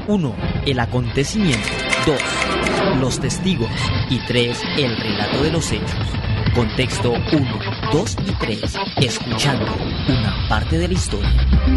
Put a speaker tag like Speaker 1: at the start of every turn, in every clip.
Speaker 1: 1. El acontecimiento. 2. Los testigos. Y 3. El relato de los hechos. Contexto 1, 2 y 3. Escuchando una parte de la historia.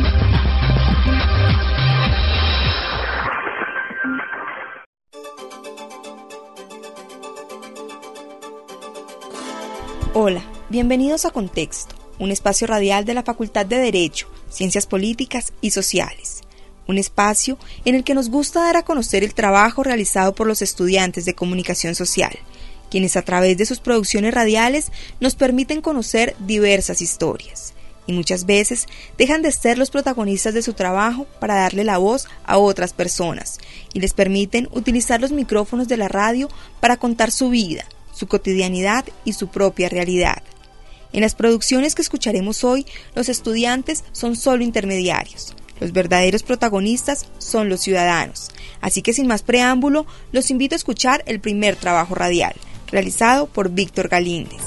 Speaker 2: Hola, bienvenidos a Contexto, un espacio radial de la Facultad de Derecho, Ciencias Políticas y Sociales. Un espacio en el que nos gusta dar a conocer el trabajo realizado por los estudiantes de Comunicación Social, quienes a través de sus producciones radiales nos permiten conocer diversas historias, y muchas veces dejan de ser los protagonistas de su trabajo para darle la voz a otras personas, y les permiten utilizar los micrófonos de la radio para contar su vida, su cotidianidad y su propia realidad. En las producciones que escucharemos hoy, los estudiantes son solo intermediarios. Los verdaderos protagonistas son los ciudadanos. Así que sin más preámbulo, los invito a escuchar el primer trabajo radial, realizado por Víctor Galíndez.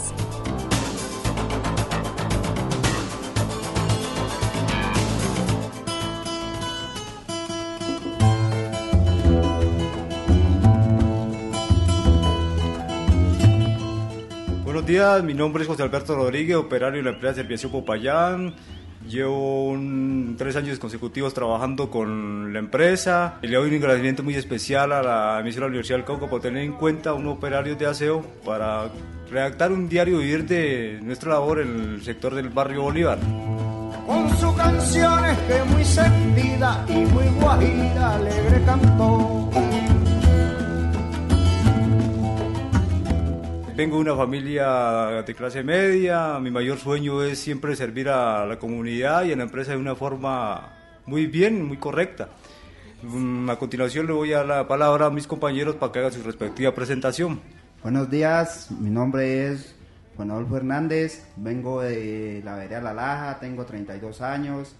Speaker 3: Buenos días, mi nombre es José Alberto Rodríguez, operario de la empresa Serviación Popayán. Llevo 3 años consecutivos trabajando con la empresa. Le doy un agradecimiento muy especial a la emisora Universidad del Cauca por tener en cuenta a unos operarios de aseo para redactar un diario vivir de nuestra labor en el sector del barrio Bolívar.
Speaker 4: Con sus canciones que muy sentida y muy guajira alegre cantó.
Speaker 3: Vengo de una familia de clase media, mi mayor sueño es siempre servir a la comunidad y a la empresa de una forma muy bien, muy correcta. A continuación le voy a dar la palabra a mis compañeros para que hagan su respectiva presentación.
Speaker 5: Buenos días, mi nombre es Juan Adolfo Hernández, vengo de la vereda La Laja, tengo 32 años.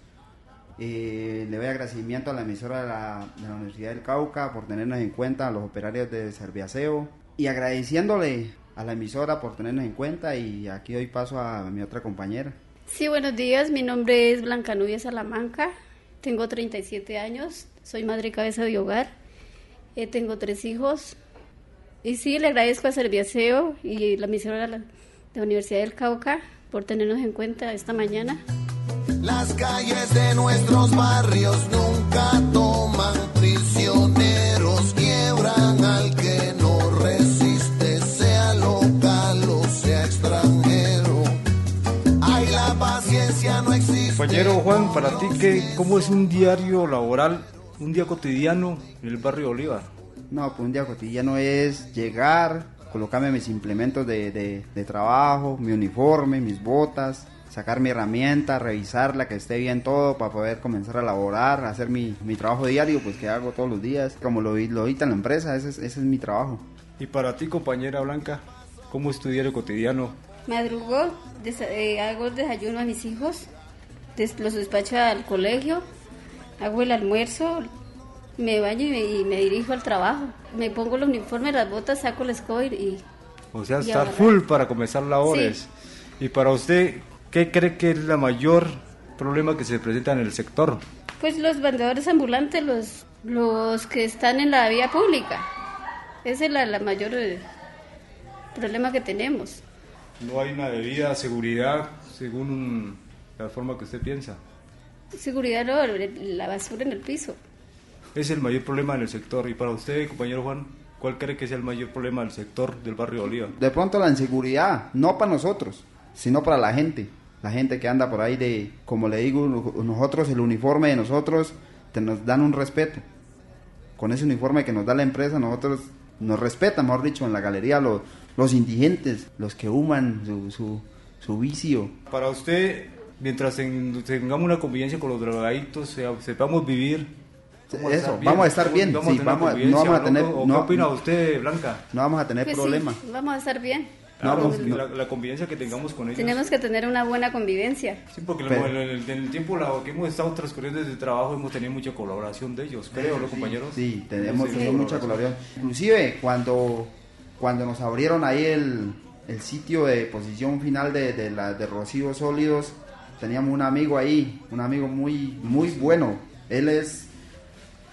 Speaker 5: Le doy agradecimiento a la emisora de la Universidad del Cauca por tenernos en cuenta, a los operarios de Serviaseo, y agradeciéndole a la emisora por tenernos en cuenta, y aquí doy paso a mi otra compañera.
Speaker 6: Sí, buenos días, mi nombre es Blanca Nubia Salamanca, tengo 37 años, soy madre cabeza de hogar, tengo 3 hijos, y sí, le agradezco a Serviaseo y la emisora de la Universidad del Cauca por tenernos en cuenta esta mañana.
Speaker 7: Las calles de nuestros barrios nunca toman prisioneros, quiebran al que no resiste, sea local o sea extranjero. Ay, la paciencia no existe.
Speaker 3: Compañero Juan, para ti, ¿cómo es un diario laboral, un día cotidiano en el barrio Bolívar?
Speaker 5: No, pues un día cotidiano es llegar, colocarme mis implementos de trabajo, mi uniforme, mis botas, sacar mi herramienta, revisarla, que esté bien todo para poder comenzar a laborar, hacer mi trabajo diario, pues que hago todos los días, como lo dicta en la empresa, ese es mi trabajo.
Speaker 3: Y para ti, compañera Blanca, ¿cómo es tu diario cotidiano?
Speaker 6: Madrugo, hago el desayuno a mis hijos, los despacho al colegio, hago el almuerzo, me baño y me dirijo al trabajo. Me pongo el uniforme, las botas, saco el escoba y...
Speaker 3: O sea, estar full para comenzar labores. Sí. Y para usted, ¿qué cree que es el mayor problema que se presenta en el sector?
Speaker 6: Pues los vendedores ambulantes, los que están en la vía pública. Ese es la mayor problema que tenemos.
Speaker 3: No hay una debida seguridad según la forma que usted piensa.
Speaker 6: Seguridad, no, la basura en el piso.
Speaker 3: Es el mayor problema en el sector. Y para usted, compañero Juan, ¿cuál cree que sea el mayor problema del sector del barrio Bolívar?
Speaker 5: De pronto la inseguridad, no para nosotros, sino para la gente que anda por ahí como le digo, nosotros, el uniforme de nosotros, nos dan un respeto. Con ese uniforme que nos da la empresa, nosotros nos respetan, mejor dicho, en la galería los indigentes, los que human su vicio.
Speaker 3: Para usted, mientras tengamos una convivencia con los drogaditos, sepamos vivir...
Speaker 5: Eso, vamos a estar bien, no vamos a tener...
Speaker 3: ¿Qué opina usted, Blanca?
Speaker 5: No vamos a tener problemas.
Speaker 6: Sí, vamos a estar bien.
Speaker 3: La convivencia que tengamos con ellos.
Speaker 6: Tenemos que tener una buena convivencia.
Speaker 3: Sí, porque en el tiempo que hemos estado transcurriendo desde el trabajo hemos tenido mucha colaboración de ellos, creo, ¿no, compañeros?
Speaker 5: Sí, tenemos mucha colaboración. Inclusive, cuando nos abrieron ahí el sitio de posición final de residuos sólidos, teníamos un amigo ahí, un amigo muy, muy bueno. Él es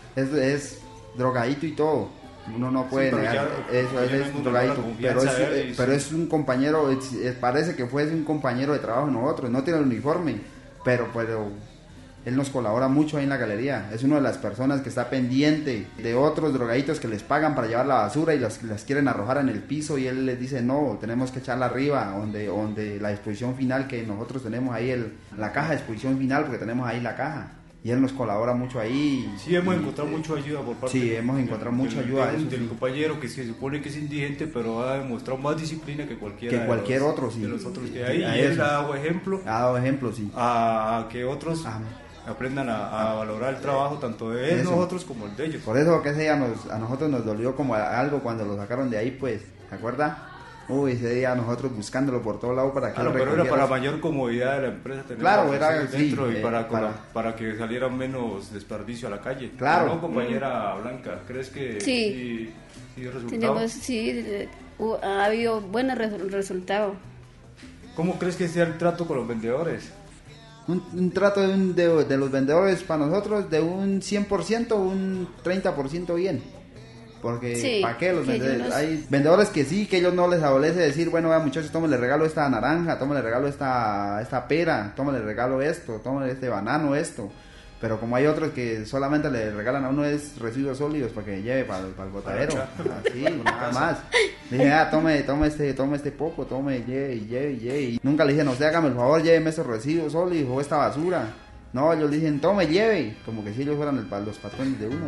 Speaker 5: es drogadito y todo. Uno no puede negar, eso es drogadito, pero es un compañero, parece que fuese un compañero de trabajo de nosotros, no tiene el uniforme, pero él nos colabora mucho ahí en la galería. Es una de las personas que está pendiente de otros drogaditos que les pagan para llevar la basura y las quieren arrojar en el piso, y él les dice no, tenemos que echarla arriba, donde la exposición final que nosotros tenemos ahí, la caja de exposición final, porque tenemos ahí la caja. Y él nos colabora mucho ahí.
Speaker 3: Sí, hemos encontrado mucha ayuda por parte
Speaker 5: mucha ayuda
Speaker 3: del compañero que se supone que es indigente, pero ha demostrado más disciplina que cualquier
Speaker 5: otro, sí.
Speaker 3: De los otros que hay. Y él ha dado ejemplo,
Speaker 5: sí.
Speaker 3: A que otros aprendan a valorar el trabajo tanto de él, nosotros, como el de ellos.
Speaker 5: Por eso que ese día a nosotros nos dolió como algo cuando lo sacaron de ahí, pues, ¿se acuerda? Ese día nosotros buscándolo por todo lado para que
Speaker 3: pero era para mayor comodidad de la empresa,
Speaker 5: era
Speaker 3: dentro, y para que saliera menos desperdicio a la calle.
Speaker 5: Claro.
Speaker 3: ¿No, compañera Blanca? ¿Crees que sí resultados?
Speaker 6: Ha habido buenos resultados.
Speaker 3: ¿Cómo crees que sea el trato con los vendedores?
Speaker 5: Un trato de los vendedores para nosotros de un 100%, un 30% bien. Porque ¿para qué los vendedores? Hay vendedores que sí, que ellos no les adolece decir, bueno, muchachos, tómale regalo esta naranja, tómale regalo esta pera, tómale regalo esto, tómale este banano, esto. Pero como hay otros que solamente le regalan a uno residuos sólidos para que lleve para el botadero, así, nada más. Dije, tome este poco, lleve. Y nunca le dije, no, usted hágame el favor, lléveme esos residuos sólidos o esta basura. No, ellos dicen, tome, lleve, como que si ellos fueran los patrones de uno.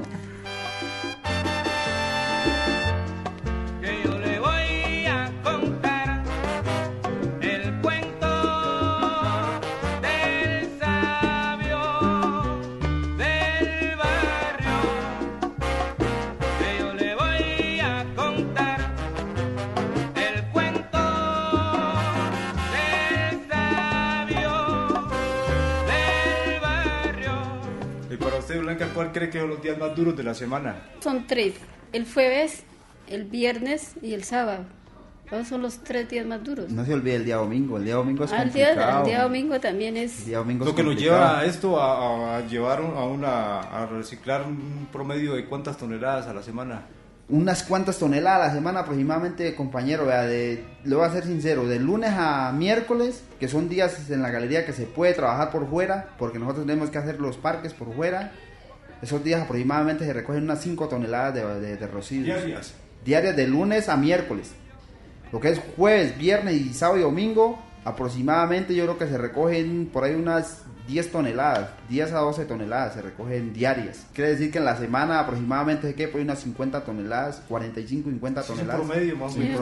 Speaker 3: Blanca, ¿cuál cree que son los días más duros de la semana?
Speaker 6: Son 3, el jueves, el viernes y el sábado. Esos son los 3 días más duros.
Speaker 5: No se olvide el día domingo es complicado.
Speaker 6: El día domingo también es...
Speaker 3: Lo que nos lleva a esto, a llevar a reciclar un promedio de ¿cuántas toneladas a la semana?
Speaker 5: Unas cuantas toneladas a la semana aproximadamente, compañero. Le voy a ser sincero, de lunes a miércoles, que son días en la galería que se puede trabajar por fuera, porque nosotros tenemos que hacer los parques por fuera. Esos días aproximadamente se recogen unas 5 toneladas de residuos. Diarias de lunes a miércoles. Lo que es jueves, viernes y sábado y domingo, aproximadamente yo creo que se recogen por ahí unas 10 toneladas, 10 a 12 toneladas se recogen diarias. Quiere decir que en la semana aproximadamente se queda por unas 50 toneladas, 45, 50 toneladas.
Speaker 3: Es un promedio más o menos.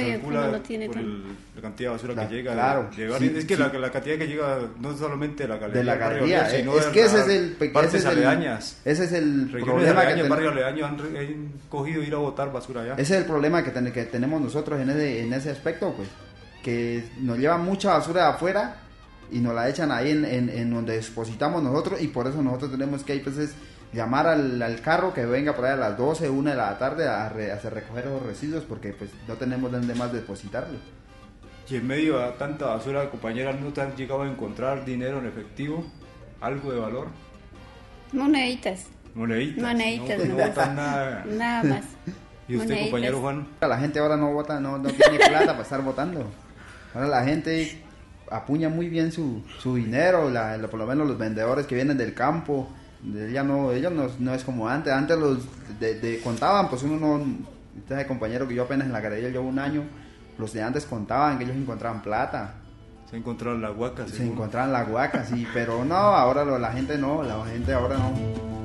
Speaker 3: La cantidad de basura que llega.
Speaker 5: Claro.
Speaker 3: Es que la cantidad que llega no solamente de la galería.
Speaker 5: De la galería,
Speaker 3: sino
Speaker 5: es que ese es el
Speaker 3: partes aledañas.
Speaker 5: Ese es el
Speaker 3: problema que barrio aledaño han cogido ir a botar basura allá.
Speaker 5: Ese es el problema que tenemos nosotros en ese aspecto, pues, que nos lleva mucha basura de afuera y nos la echan ahí en donde depositamos nosotros, y por eso nosotros tenemos que pues, llamar al carro que venga por ahí a las 12, 1 de la tarde a recoger los residuos, porque pues no tenemos dónde más depositarlo.
Speaker 3: Y en medio de tanta basura, compañeras, ¿no te han llegado a encontrar dinero en efectivo? ¿Algo de valor?
Speaker 6: Moneditas.
Speaker 3: No
Speaker 6: botan
Speaker 3: nada.
Speaker 6: Nada más.
Speaker 3: ¿Y usted, compañero Juan?
Speaker 5: La gente ahora no vota, no tiene plata para estar votando. Ahora la gente apuña muy bien su dinero, por lo menos los vendedores que vienen del campo, ellos no es como antes los contaban, pues uno no, este compañero que yo apenas en la galería llevo un año, los de antes contaban que ellos encontraban plata.
Speaker 3: Se encontraron las huacas.
Speaker 5: Se encontraban las huacas, sí, pero no, ahora la gente ahora no.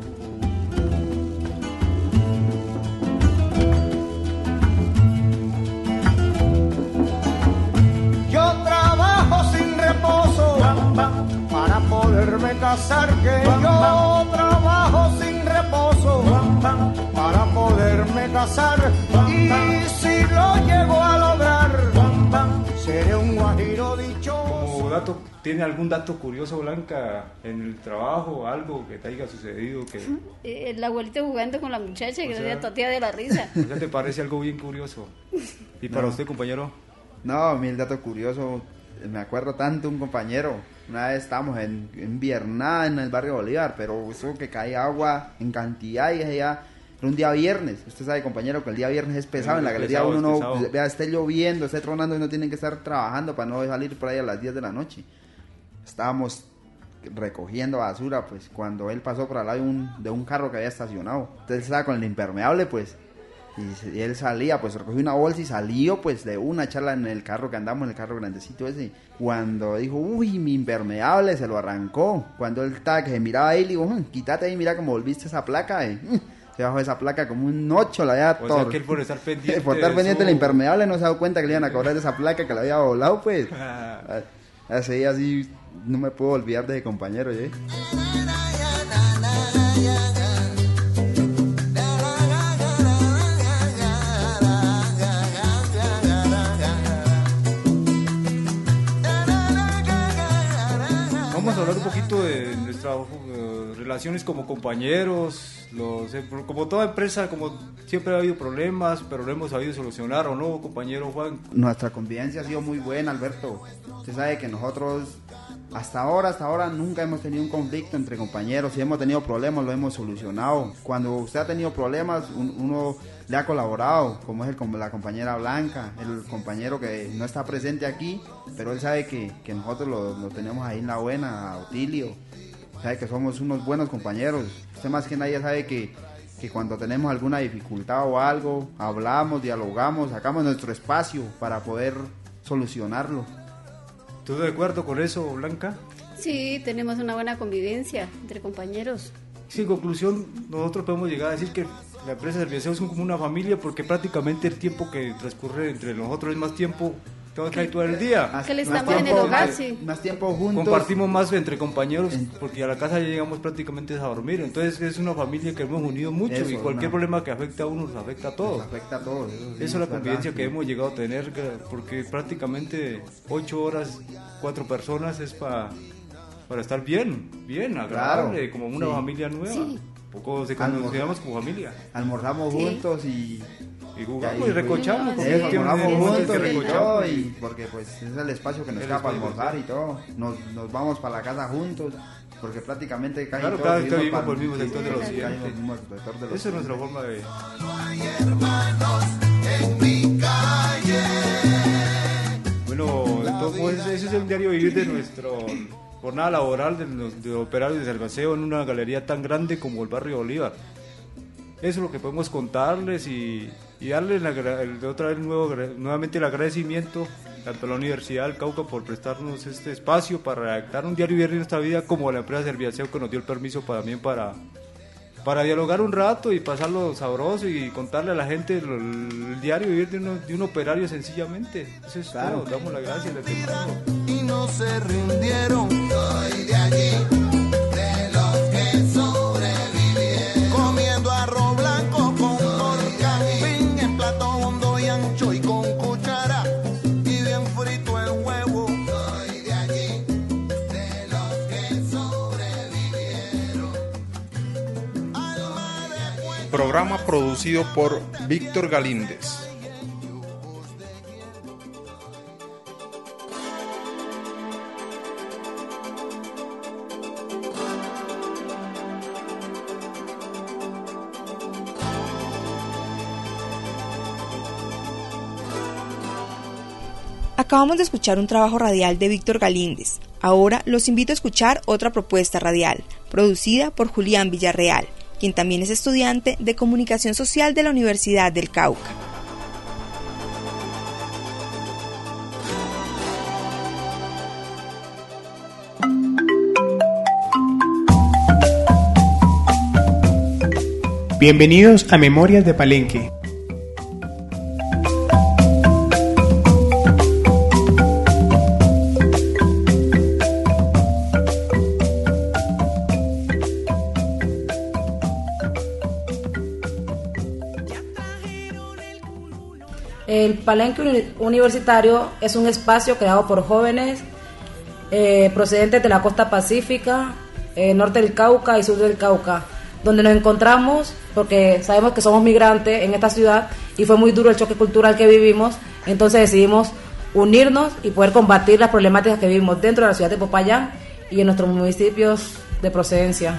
Speaker 4: Para poderme casar, que yo trabajo sin reposo para poderme casar, y si lo llego a lograr seré un guajiro dichoso.
Speaker 3: Como dato, ¿tiene algún dato curioso, Blanca, en el trabajo, algo que te haya sucedido?
Speaker 6: El abuelito jugando con la muchacha que se totea de la risa.
Speaker 3: ¿Ya te parece algo bien curioso? ¿Y para usted, compañero?
Speaker 5: No, a mí el dato curioso, me acuerdo tanto un compañero Una vez estábamos en Viernada, en el barrio Bolívar, pero eso que cae agua en cantidad y allá. Era un día viernes, usted sabe, compañero, que el día viernes es pesado, en la galería uno no, vea, esté lloviendo, esté tronando y no tienen que estar trabajando para no salir por ahí a las 10 de la noche. Estábamos recogiendo basura, pues, cuando él pasó por al lado de un carro que había estacionado. Entonces estaba con el impermeable, pues, y él salía, pues, recogió una bolsa y salió, pues, de una charla en el carro que andamos, en el carro grandecito ese. Cuando dijo, uy, mi impermeable, se lo arrancó. Cuando él estaba, que se miraba ahí, le digo, quítate ahí, mira cómo volviste esa placa, Se bajó esa placa como un 8, la había
Speaker 3: O sea que él por estar pendiente
Speaker 5: por estar pendiente del impermeable no se ha dado cuenta que le iban a cobrar esa placa que la había volado, pues. Así no me puedo olvidar de ese compañero, ¿eh?
Speaker 3: Vamos a hablar un poquito de nuestras relaciones como compañeros. Como toda empresa, como siempre ha habido problemas, pero lo hemos sabido solucionar, ¿o no, compañero Juan?
Speaker 5: Nuestra convivencia ha sido muy buena, Alberto. Usted sabe que nosotros hasta ahora nunca hemos tenido un conflicto entre compañeros. Si hemos tenido problemas, lo hemos solucionado. Cuando usted ha tenido problemas, uno le ha colaborado, como es la compañera Blanca, el compañero que no está presente aquí, pero él sabe que nosotros lo tenemos ahí en la buena, a Otilio. Sabe que somos unos buenos compañeros. Usted más que nadie sabe que cuando tenemos alguna dificultad o algo, hablamos, dialogamos, sacamos nuestro espacio para poder solucionarlo.
Speaker 3: ¿Tú de acuerdo con eso, Blanca?
Speaker 6: Sí, tenemos una buena convivencia entre compañeros.
Speaker 3: Sí, en conclusión, nosotros podemos llegar a decir que la empresa Serviaceo es como una familia, porque prácticamente el tiempo que transcurre entre nosotros es más tiempo que hay todo el día.
Speaker 6: Que le estamos en el hogar, sí.
Speaker 5: Más tiempo juntos.
Speaker 3: Compartimos más entre compañeros, porque a la casa ya llegamos prácticamente a dormir. Entonces es una familia que hemos unido mucho, y cualquier problema que afecta a uno nos afecta a todos.
Speaker 5: Nos afecta a todos.
Speaker 3: Eso es la convivencia que hemos llegado a tener, porque prácticamente 8 horas, 4 personas es para estar bien, agradable, como una familia nueva. Sí. Poco se consideramos como familia.
Speaker 5: Almorzamos juntos y
Speaker 3: jugamos y recochamos.
Speaker 5: Almorzamos juntos y porque pues es el espacio que nos queda para almorzar y todo. Nos vamos para la casa juntos, porque prácticamente
Speaker 3: cada vez que vivimos por el mismo sector del occidente. Esa es nuestra forma de... Bueno, entonces ese es el diario vivir de nuestro jornada laboral de operarios de Serviaceo en una galería tan grande como el barrio Bolívar. Eso es lo que podemos contarles y darles otra vez nuevamente el agradecimiento tanto a la Universidad del Cauca por prestarnos este espacio para redactar un diario vivir de nuestra vida, como a la empresa Serviaceo que nos dio el permiso también para dialogar un rato y pasarlo sabroso y contarle a la gente el diario vivir de un operario sencillamente. Eso es todo, damos las gracias de antemano.
Speaker 7: Y no se rindieron, soy de allí, de los que sobrevivieron, comiendo arroz blanco con orcapín, en plato hondo y ancho y con cuchara, y bien frito el huevo. Soy de allí, de los que sobrevivieron.
Speaker 8: Programa producido por Víctor Galíndez.
Speaker 2: Acabamos de escuchar un trabajo radial de Víctor Galíndez. Ahora los invito a escuchar otra propuesta radial, producida por Julián Villarreal, quien también es estudiante de Comunicación Social de la Universidad del Cauca.
Speaker 9: Bienvenidos a Memorias de Palenque.
Speaker 10: El Palenque Universitario es un espacio creado por jóvenes procedentes de la costa pacífica, norte del Cauca y sur del Cauca, donde nos encontramos porque sabemos que somos migrantes en esta ciudad y fue muy duro el choque cultural que vivimos, entonces decidimos unirnos y poder combatir las problemáticas que vivimos dentro de la ciudad de Popayán y en nuestros municipios de procedencia.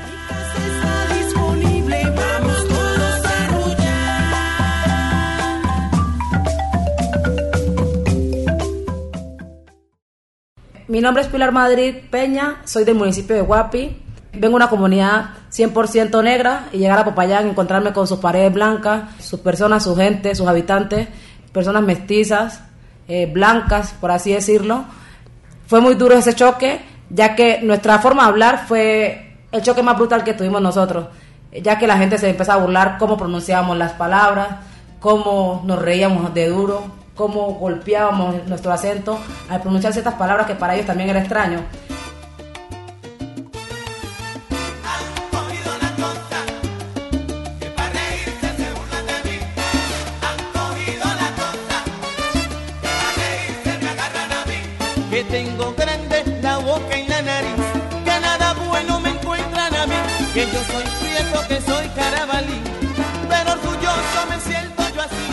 Speaker 10: Mi nombre es Pilar Madrid Peña, soy del municipio de Guapi. Vengo de una comunidad 100% negra y llegar a Popayán, encontrarme con sus paredes blancas, sus personas, su gente, sus habitantes, personas mestizas, blancas, por así decirlo. Fue muy duro ese choque, ya que nuestra forma de hablar fue el choque más brutal que tuvimos nosotros, ya que la gente se empezó a burlar cómo pronunciábamos las palabras, cómo nos reíamos de duro, cómo golpeábamos nuestro acento al pronunciar ciertas palabras que para ellos también era extraño.
Speaker 7: Que tengo grande la boca y la nariz, que nada bueno me encuentran a mí, que yo soy prieto, que soy carabalí, pero orgulloso me siento yo así.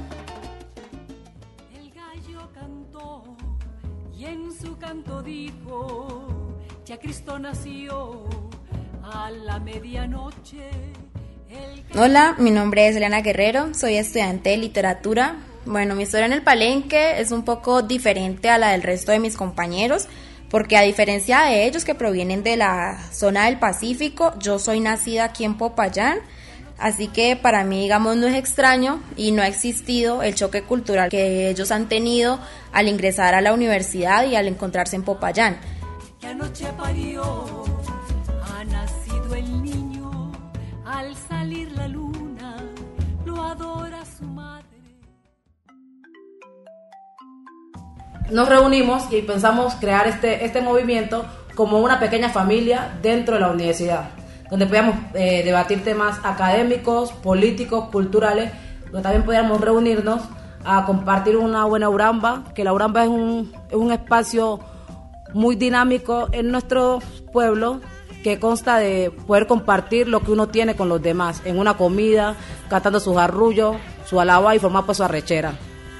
Speaker 11: El gallo cantó y en su canto dijo, ya Cristo nació a la medianoche.
Speaker 12: Hola, mi nombre es Elena Guerrero, soy estudiante de literatura. Bueno, mi historia en el Palenque es un poco diferente a la del resto de mis compañeros, porque a diferencia de ellos que provienen de la zona del Pacífico, yo soy nacida aquí en Popayán, así que para mí, digamos, no es extraño y no ha existido el choque cultural que ellos han tenido al ingresar a la universidad y al encontrarse en Popayán.
Speaker 11: Que anoche parió, ha nacido el niño, al salir la luna, lo adora su madre.
Speaker 10: Nos reunimos y pensamos crear este movimiento como una pequeña familia dentro de la universidad, donde podíamos debatir temas académicos, políticos, culturales, donde también podíamos reunirnos a compartir una buena uramba, que la uramba es un espacio muy dinámico en nuestro pueblo, que consta de poder compartir lo que uno tiene con los demás, en una comida, cantando sus arrullos, su alaba y formar pues su arrechera.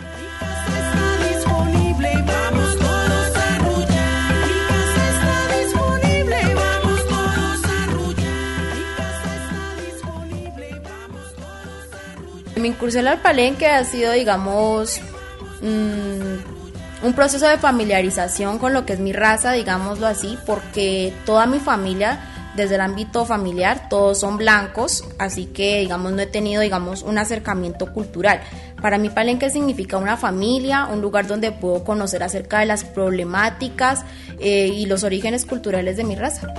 Speaker 12: Mi incursión al Palenque ha sido, digamos, un proceso de familiarización con lo que es mi raza, digámoslo así, porque toda mi familia, desde el ámbito familiar, todos son blancos, así que, digamos, no he tenido, digamos, un acercamiento cultural. Para mí Palenque significa una familia, un lugar donde puedo conocer acerca de las problemáticas y los orígenes culturales de mi raza.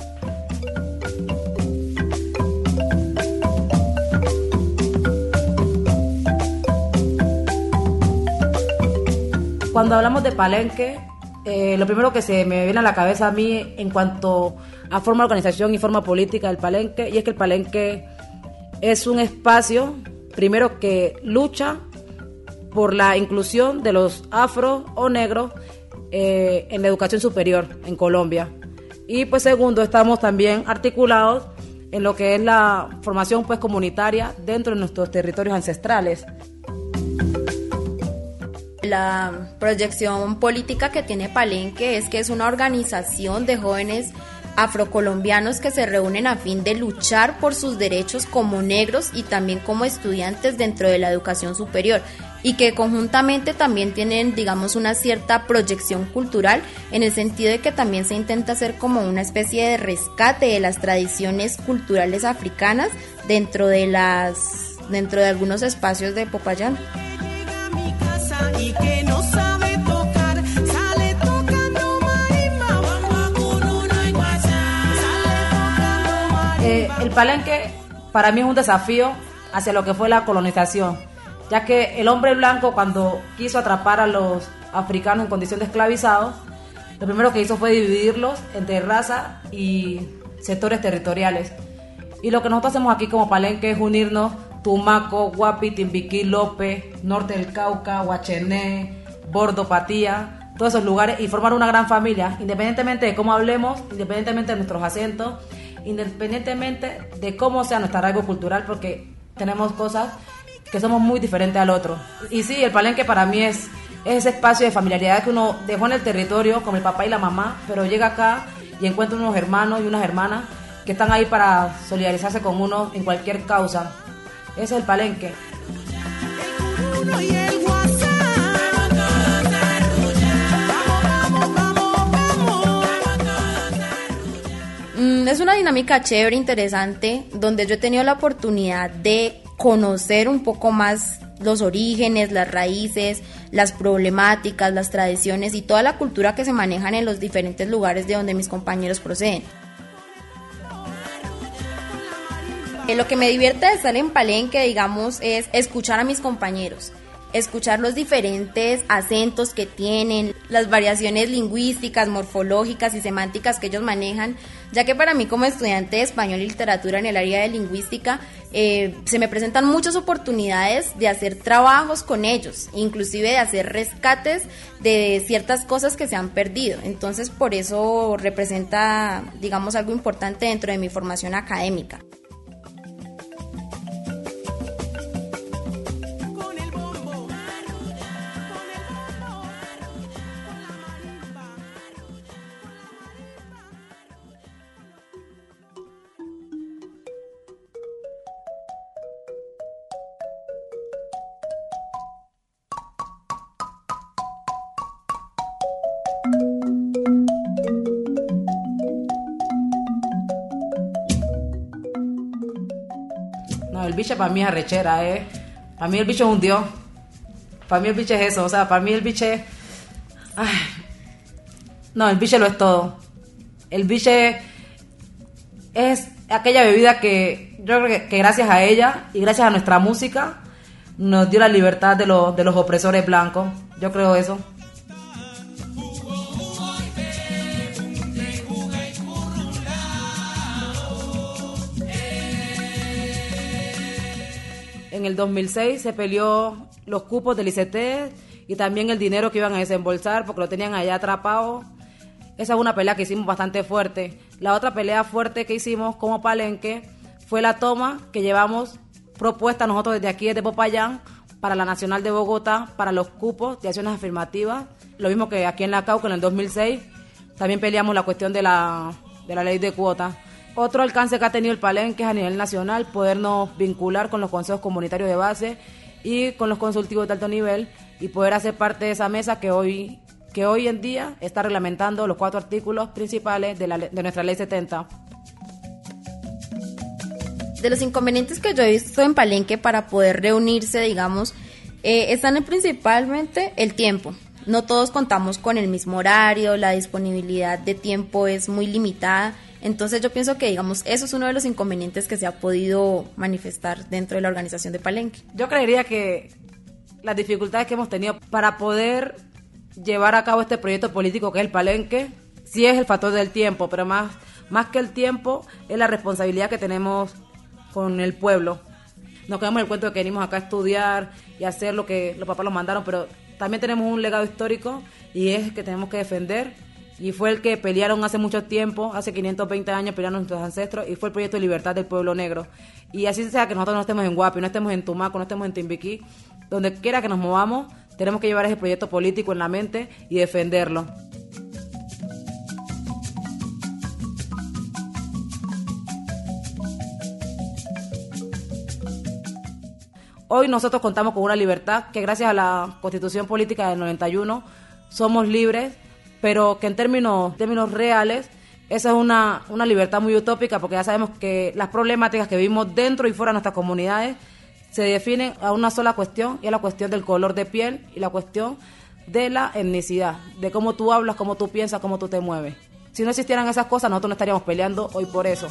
Speaker 10: Cuando hablamos de Palenque, lo primero que se me viene a la cabeza a mí en cuanto a forma de organización y forma política del Palenque, y es que el Palenque es un espacio, primero, que lucha por la inclusión de los afro o negros en la educación superior en Colombia. Y pues segundo, estamos también articulados en lo que es la formación pues comunitaria dentro de nuestros territorios ancestrales.
Speaker 12: La proyección política que tiene Palenque es que es una organización de jóvenes afrocolombianos que se reúnen a fin de luchar por sus derechos como negros y también como estudiantes dentro de la educación superior, y que conjuntamente también tienen, digamos, una cierta proyección cultural, en el sentido de que también se intenta hacer como una especie de rescate de las tradiciones culturales africanas dentro de algunos espacios de Popayán.
Speaker 7: Y que no sabe tocar, sale tocando marimba, bamba con una guasa, sale tocando marimba.
Speaker 10: El Palenque para mí es un desafío hacia lo que fue la colonización, ya que el hombre blanco, cuando quiso atrapar a los africanos en condición de esclavizados, lo primero que hizo fue dividirlos entre raza y sectores territoriales. Y lo que nosotros hacemos aquí como Palenque es unirnos: Tumaco, Guapi, Timbiquí, López, Norte del Cauca, Huachené, Bordo, Patía, todos esos lugares, y formar una gran familia, independientemente de cómo hablemos, independientemente de nuestros acentos, independientemente de cómo sea nuestro arraigo cultural, porque tenemos cosas que somos muy diferentes al otro. Y sí, el Palenque para mí es es ese espacio de familiaridad que uno dejó en el territorio con el papá y la mamá, pero llega acá y encuentra unos hermanos y unas hermanas que están ahí para solidarizarse con uno en cualquier causa. Ese es el Palenque.
Speaker 12: Es una dinámica chévere, interesante, donde yo he tenido la oportunidad de conocer un poco más los orígenes, las raíces, las problemáticas, las tradiciones y toda la cultura que se manejan en los diferentes lugares de donde mis compañeros proceden. Lo que me divierte de estar en Palenque, digamos, es escuchar a mis compañeros, escuchar los diferentes acentos que tienen, las variaciones lingüísticas, morfológicas y semánticas que ellos manejan, ya que para mí como estudiante de español y literatura en el área de lingüística se me presentan muchas oportunidades de hacer trabajos con ellos, inclusive de hacer rescates de ciertas cosas que se han perdido. Entonces por eso representa, digamos, algo importante dentro de mi formación académica.
Speaker 10: No, el biche para mí es arrechera, Para mí el biche es un dios. Para mí el biche es eso, o sea, para mí el biche... Ay. No, el biche lo es todo. El biche es aquella bebida que yo creo que gracias a ella y gracias a nuestra música nos dio la libertad de los opresores blancos. Yo creo eso. En el 2006 se peleó los cupos del ICT y también el dinero que iban a desembolsar porque lo tenían allá atrapado. Esa es una pelea que hicimos bastante fuerte. La otra pelea fuerte que hicimos como Palenque fue la toma que llevamos propuesta nosotros desde aquí, desde Popayán, para la Nacional de Bogotá, para los cupos de acciones afirmativas. Lo mismo que aquí en la Cauca en el 2006. También peleamos la cuestión de la ley de cuotas. Otro alcance que ha tenido el Palenque es a nivel nacional, podernos vincular con los consejos comunitarios de base y con los consultivos de alto nivel y poder hacer parte de esa mesa que hoy en día está reglamentando los 4 artículos principales de nuestra ley 70.
Speaker 12: De los inconvenientes que yo he visto en Palenque para poder reunirse, digamos, están principalmente el tiempo. No todos contamos con el mismo horario, la disponibilidad de tiempo es muy limitada. Entonces yo pienso que, digamos, eso es uno de los inconvenientes que se ha podido manifestar dentro de la organización de Palenque.
Speaker 10: Yo creería que las dificultades que hemos tenido para poder llevar a cabo este proyecto político que es el Palenque, sí es el factor del tiempo, pero más que el tiempo es la responsabilidad que tenemos con el pueblo. Nos quedamos en el cuento de que venimos acá a estudiar y hacer lo que los papás nos mandaron, pero también tenemos un legado histórico y es que tenemos que defender. Y fue el que pelearon hace mucho tiempo, hace 520 años pelearon nuestros ancestros, y fue el proyecto de libertad del pueblo negro. Y así sea que nosotros no estemos en Guapi, no estemos en Tumaco, no estemos en Timbiquí, donde quiera que nos movamos, tenemos que llevar ese proyecto político en la mente y defenderlo. Hoy nosotros contamos con una libertad que gracias a la Constitución Política del 91 somos libres, pero que en términos reales esa es una libertad muy utópica, porque ya sabemos que las problemáticas que vivimos dentro y fuera de nuestras comunidades se definen a una sola cuestión, y es la cuestión del color de piel y la cuestión de la etnicidad, de cómo tú hablas, cómo tú piensas, cómo tú te mueves. Si no existieran esas cosas, nosotros no estaríamos peleando hoy por eso.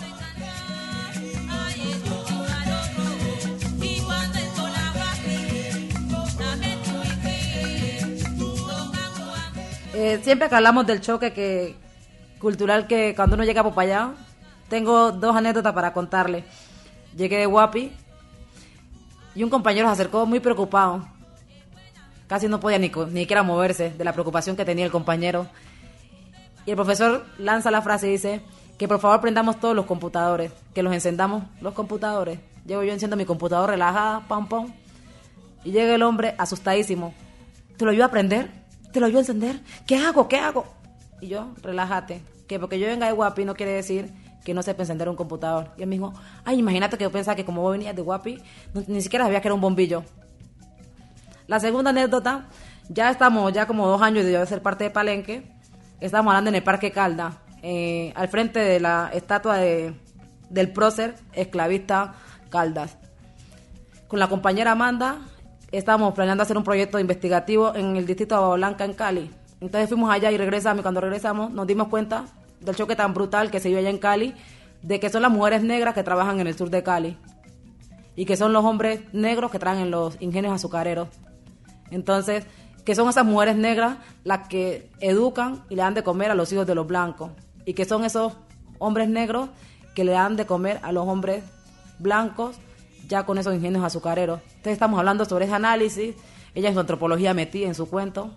Speaker 10: Siempre que hablamos del choque cultural que cuando uno llega a Popayán, tengo 2 anécdotas para contarle. Llegué de Guapi y un compañero se acercó muy preocupado. Casi no podía ni siquiera moverse de la preocupación que tenía el compañero. Y el profesor lanza la frase y dice que por favor prendamos todos los computadores, que los encendamos los computadores. Llego yo enciendo mi computador relajada, pam, pam. Y llega el hombre asustadísimo. ¿te lo ayudo a aprender? ¿Te lo ayudo a encender? ¿Qué hago? Y yo, relájate, que porque yo venga de Guapi no quiere decir que no sepa encender un computador. Y él me dijo, ay, imagínate que yo pensaba que como vos venías de Guapi, ni siquiera sabía que era un bombillo. La segunda anécdota, ya estamos como 2 años de yo ser parte de Palenque, estábamos hablando en el Parque Caldas, al frente de la estatua del prócer esclavista Caldas. Con la compañera Amanda estábamos planeando hacer un proyecto investigativo en el distrito de Agua Blanca, en Cali. Entonces fuimos allá y regresamos, y cuando regresamos nos dimos cuenta del choque tan brutal que se vio allá en Cali, de que son las mujeres negras que trabajan en el sur de Cali y que son los hombres negros que trabajan en los ingenios azucareros. Entonces, que son esas mujeres negras las que educan y le dan de comer a los hijos de los blancos, y que son esos hombres negros que le dan de comer a los hombres blancos ya con esos ingenios azucareros. Entonces estamos hablando sobre ese análisis, ella en su antropología metida en su cuento,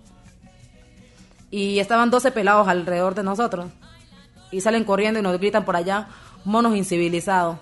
Speaker 10: y estaban 12 pelados alrededor de nosotros, y salen corriendo y nos gritan por allá, monos incivilizados.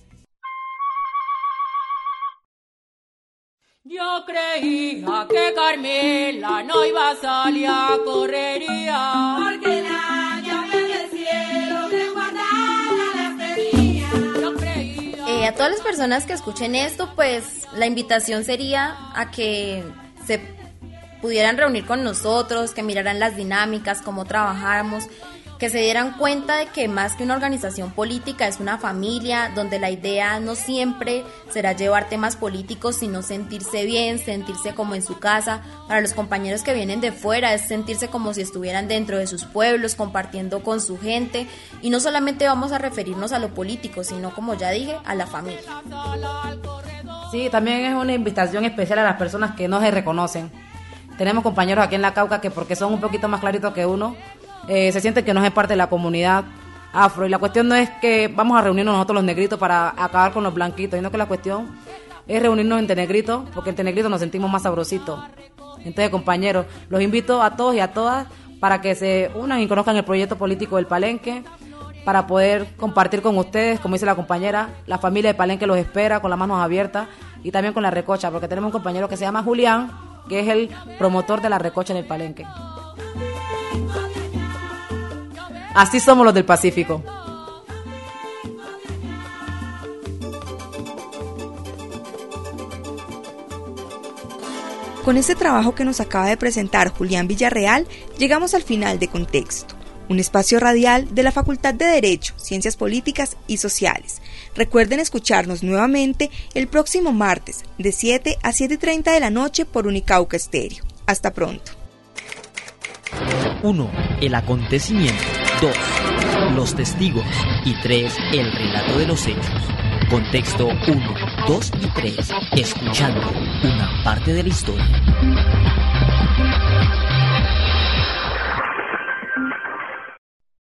Speaker 11: Yo creía que Carmela no iba a salir a correría, porque la llave del cielo que guardaba las tenía. Yo creía.
Speaker 12: A todas las personas que escuchen esto, pues la invitación sería a que se pudieran reunir con nosotros, que miraran las dinámicas, cómo trabajamos, que se dieran cuenta de que más que una organización política es una familia, donde la idea no siempre será llevar temas políticos, sino sentirse bien, sentirse como en su casa. Para los compañeros que vienen de fuera es sentirse como si estuvieran dentro de sus pueblos, compartiendo con su gente, y no solamente vamos a referirnos a lo político, sino, como ya dije, a la familia.
Speaker 10: Sí, también es una invitación especial a las personas que no se reconocen. Tenemos compañeros aquí en la Cauca que, porque son un poquito más claritos que uno, se sienten que no es parte de la comunidad afro, y la cuestión no es que vamos a reunirnos nosotros los negritos para acabar con los blanquitos, sino que la cuestión es reunirnos entre negritos, porque entre negritos nos sentimos más sabrositos. Entonces, compañeros, los invito a todos y a todas para que se unan y conozcan el proyecto político del Palenque, para poder compartir con ustedes, como dice la compañera, la familia de Palenque los espera con las manos abiertas, y también con la recocha, porque tenemos un compañero que se llama Julián, que es el promotor de la recocha en el Palenque. Así somos los del Pacífico.
Speaker 2: Con este trabajo que nos acaba de presentar Julián Villarreal, llegamos al final de Contexto, un espacio radial de la Facultad de Derecho, Ciencias Políticas y Sociales. Recuerden escucharnos nuevamente el próximo martes de 7 a 7:30 de la noche por Unicauca Estéreo. Hasta pronto.
Speaker 1: 1. El acontecimiento. 2. Los testigos. Y 3. El relato de los hechos. Contexto 1, 2 y 3. Escuchando una parte de la historia.